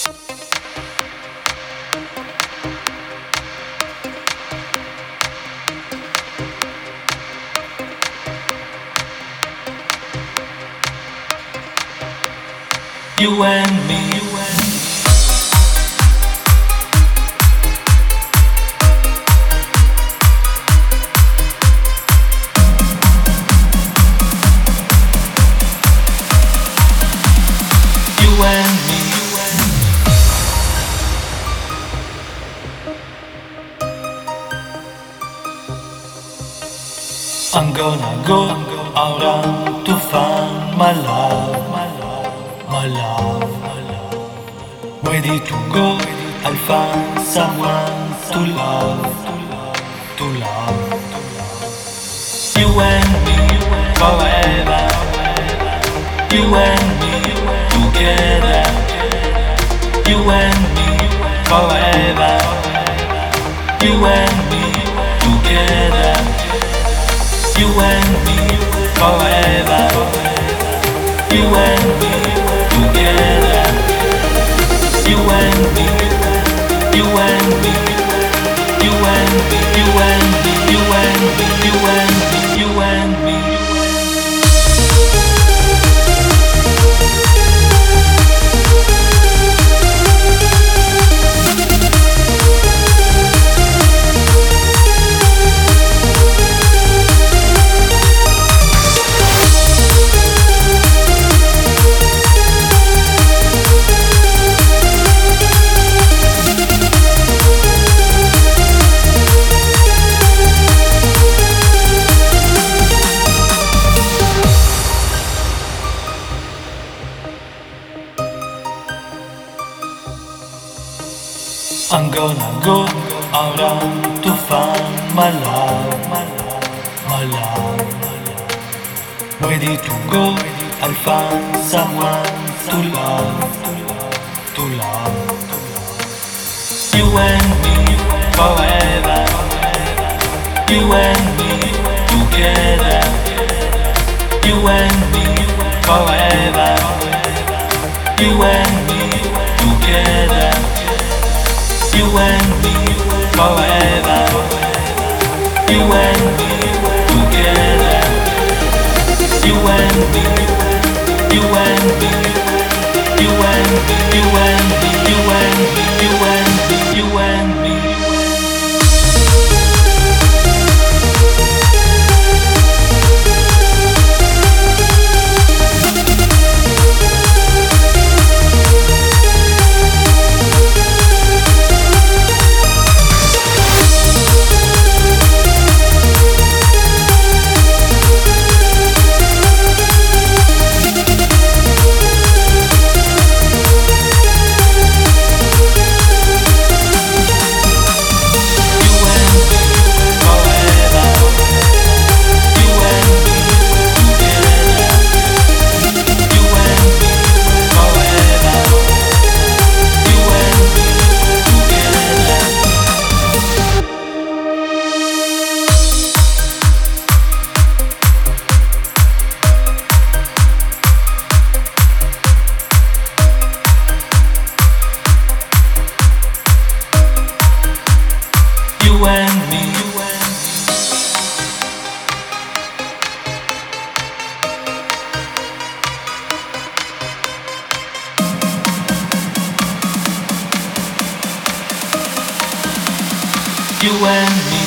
You and me. You and me. I'm gonna go around to find my love, my love, my love, my love. Ready to go, I'll find someone to love, to love, to love. You and me forever. You and me together. You and me forever. You and me together. You and me forever. You and me together. You and me. You and me. You and me. You and me. You and me. You and me. You and me. I'm gonna go around to find my love, my love, my love, my love. Ready to go, I'll find someone to love, to love, to love, to love. You and me forever. You and me together. You and me forever. You and me together. You and me forever. You and me together. You and me. You and me. You and me. You and me. You and me. You and me. You and me. You and me. You and me.